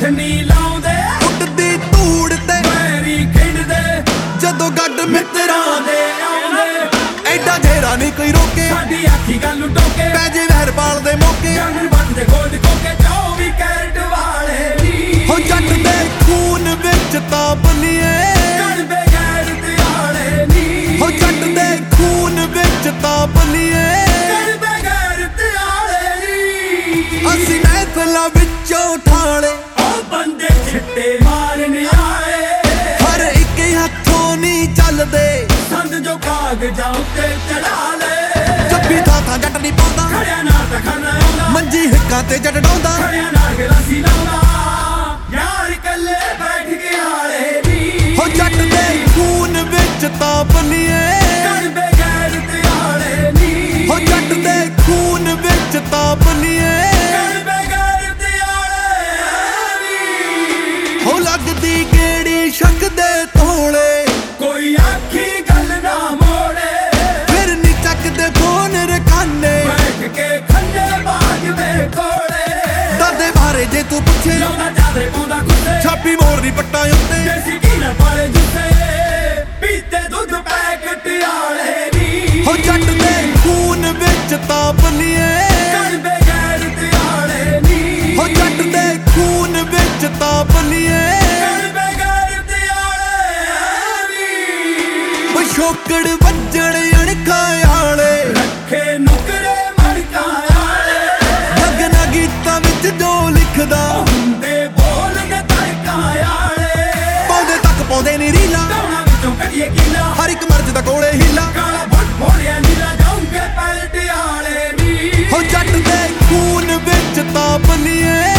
ਨਹੀਂ ਲਾਉਂਦੇ ਉੱਡਦੀ ਧੂੜ ਤੇ ਪੈਰੀ ਖਿੰਡਦੇ ਜਦੋਂ ਗੱਡ ਮਿੱਤਰਾਂ ਦੇ ਆਉਂਦੇ ਐਡਾ ਘੇਰਾ ਨਹੀਂ ਕੋਈ ਰੋਕੇ ਸਾਡੀ ਆਖੀ ਗੱਲ ਟੋਕੇ ਪੈ ਜੇ ਵਹਿਰ ਪਾਲ ਦੇ ਮੌਕੇ ਜੰਗਲ ਬੰਦੇ ਗੋਲਡ ਕੋਕੇ 24 ਕੈਰਟ ਵਾਲੇ ਨੀ ਹੋ ਜੱਟ ਦੇ ਖੂਨ ਵਿੱਚ ਤਾਂ ਬਲੀਏ ਕਣ ਬੇਗੈਰਤ ਵਾਲੇ ਨੀ ਹੋ ਜੱਟ ਦੇ ਖੂਨ ਵਿੱਚ ਤਾਂ ਬਲੀਏ ਕਣ ਬੇਗੈਰਤ ਵਾਲੇ ਨੀ ਅਸੀਂ ਮਹਿਫਲਾਂ ਵਿੱਚੋਂ ਠਾਲੇ ਉਹ ਬੰਦੇ ਛਿੱਟੇ ਮਾਰਨ ਆਏ ਹਰ ਇੱਕ ਹੱਥੋਂ ਨਹੀਂ ਚੱਲਦੇ ਸੰਦ ਜੋ ਕਾਗਜ਼ਾਂ ਉੱਤੇ ਚੜਾ ਲੈ ਜੱਫੀ ਥਾਂ ਜੱਟ ਨਹੀਂ ਪਾਉਂਦਾ ਖੜਿਆ ਨਾ ਤਾਂ ਖਾਣਾ ਆਉਂਦਾ ਮੰਜੀ ਹਿੱਕਾਂ ਤੇ ਜੱਟ ਡਾਉਂਦਾ ਖੜਿਆ ਨਾ ਗਲਾਸੀ ਲਾਉਂਦਾ ਯਾਰ ਇਕੱਲੇ ਬੈਠ ਕੇ ਹਾਲੇ ਨੀ ਹੋ ਜੱਟ ਦੇ ਖੂਨ ਵਿੱਚ ਤਾਂ ਬਲੀਏ ਕਣ ਬੇਗੈਰਤ ਵਾਲੇ ਨੀ ਹੋ ਜੱਟ ਦੇ ਖੂਨ ਵਿੱਚ ਤਾਂ ਬਲੀਏ ਕਣ ਬੇਗੈਰਤ ਵਾਲੇ ਨੀ ਹੋ ਲੱਗਦੀ ਗੇੜੀ ਸ਼ੱਕ ਦੇ ਤੋਲੇ ਕੋਈ ਆਖੀ ਗੱਲ ਨਾ ਮੋੜੇ ਫਿਰ ਨੀ ਚੱਕਦੇ ਫੋਨ ਰਕਾਨੇ ਬੈਠ ਕੇ ਖੰਡੇ ਬਾਜ ਵੇ ਕੋਲੇ ਦਾਦੇ ਬਾਰੇ ਜੇ ਤੂੰ ਪੁੱਛੇ ਲਾਉਂਦਾ ਚਾਦਰੇ ਪਾਉਂਦਾ ਕੁੱਤੇ ਛਾਪੀ ਮੋਰਨੀ ਪੱਟਾਂ ਉੱਤੇ ਦੇਸੀ ਘੀ ਨਾਲ ਪਾਲੇ ਜੁੱਤੇ ਪੀਤੇ ਦੁੱਧ ਪੈਕਟ ਵਾਲੇ ਨੀ ਹੋ ਜੱਟ ਦੇ ਖੂਨ ਵਿੱਚ ਤਾਂ ਬਲੀਏ ਕਣ ਬੇਗੈਰਤ ਵਾਲੇ ਨੀ ਹੋ ਜੱਟ ਦੇ ਖੂਨ ਵਿੱਚ ਤਾਂ ਬਲੀਏ ਕਣ ਬੇਗੈਰਤ ਵਾਲੇ ਨੀ ਪਿਛੋਕੜ ਵੱਜਣ ਅਣਖਾਂ ਵਾਲੇ ਰੱਖੇ ਨੁਕਰੇ ਮੜਕਾਂ ਵਾਲੇ ਲਗਨਾ ਗੀਤਾਂ ਵਿੱਚ ਜੋ ਲਿਖਦਾ ਹੁੰਦੇ ਬੋਲਦੇ ਤੜਕਾਂ ਵਾਲੇ ਪਾਉਂਦੇ ਤੱਕ ਪਾਉਂਦੇ ਨੀ ਰੀਲਾ ਦੌਣਾ ਵਿੱਚੋਂ ਕੱਢੀਏ ਕੀਲਾ ਹਰ ਇੱਕ ਮਰਦ ਦਾ ਕੋਲੇ ਹੀਲਾ ਕਾਲਾ ਬੁੱਟ ਮੋੜਿਆ ਨੀਲਾ ਜਾਉਂਗੇ ਪੈਲਟ ਵਾਲੇ ਨੀ ਹੋ ਜੱਟ ਦੇ ਖੂਨ ਵਿੱਚ ਤਾਂ ਬਲੀਏ